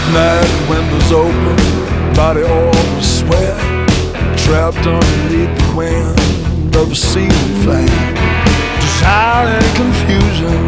Night windows open, body all was sweat, trapped underneath the wind of a ceiling fan. Desire and confusion